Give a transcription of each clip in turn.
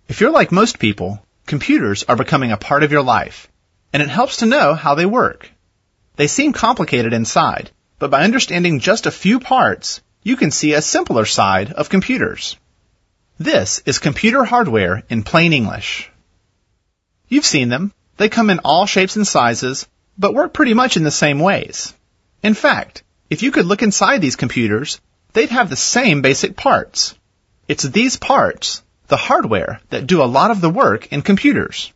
If you're like most people, computers are becoming a part of your life, and it helps to know how they work. They seem complicated inside, but by understanding just a few parts, you can see a simpler side of computers. This is computer hardware in plain English. You've seen them. They come in all shapes and sizes, but work pretty much in the same ways. In fact, if you could look inside these computers, they'd have the same basic parts. It's these parts, the hardware, that do a lot of the work in computers.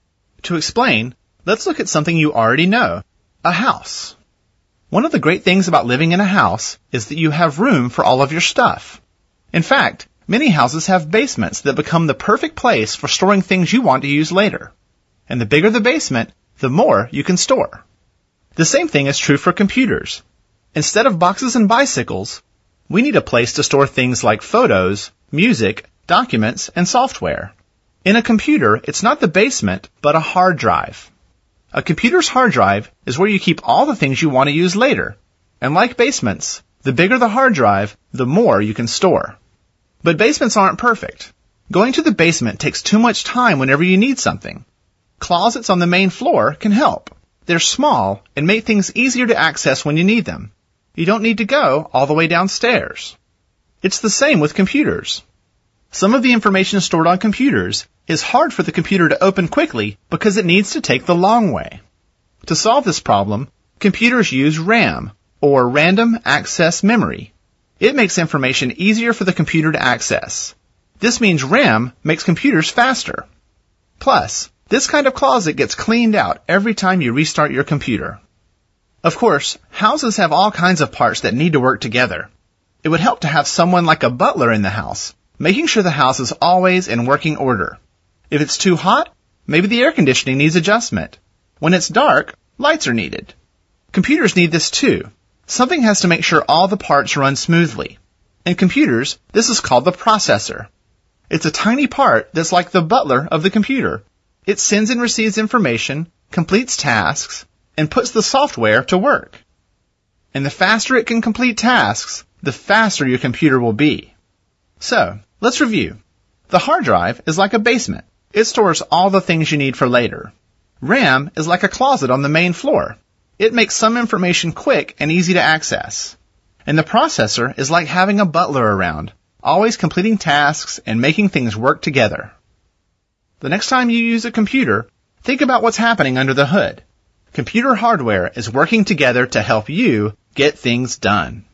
To explain, let's look at something you already know, a house. One of the great things about living in a house is that you have room for all of your stuff. In fact, many houses have basements that become the perfect place for storing things you want to use later. And the bigger the basement, the more you can store. The same thing is true for computers. Instead of boxes and bicycles, we need a place to store things like photos, music, documents, and software. In a computer, it's not the basement, but a hard drive. A computer's hard drive is where you keep all the things you want to use later. And like basements, the bigger the hard drive, the more you can store. But basements aren't perfect. Going to the basement takes too much time whenever you need something. Closets on the main floor can help. They're small and make things easier to access when you need them. You don't need to go all the way downstairs. It's the same with computers. Some of the information stored on computers is hard for the computer to open quickly because it needs to take the long way. To solve this problem, computers use RAM, or Random Access Memory. It makes information easier for the computer to access. This means RAM makes computers faster. Plus, this kind of closet gets cleaned out every time you restart your computer. Of course, houses have all kinds of parts that need to work together. It would help to have someone like a butler in the house, making sure the house is always in working order. If it's too hot, maybe the air conditioning needs adjustment. When it's dark, lights are needed. Computers need this too. Something has to make sure all the parts run smoothly. In computers, this is called the processor. It's a tiny part that's like the butler of the computer. It sends and receives information, completes tasks, and puts the software to work. And the faster it can complete tasks, the faster your computer will be. So, let's review. The hard drive is like a basement. It stores all the things you need for later. RAM is like a closet on the main floor. It makes some information quick and easy to access. And the processor is like having a butler around, always completing tasks and making things work together. The next time you use a computer, think about what's happening under the hood. Computer hardware is working together to help you get things done.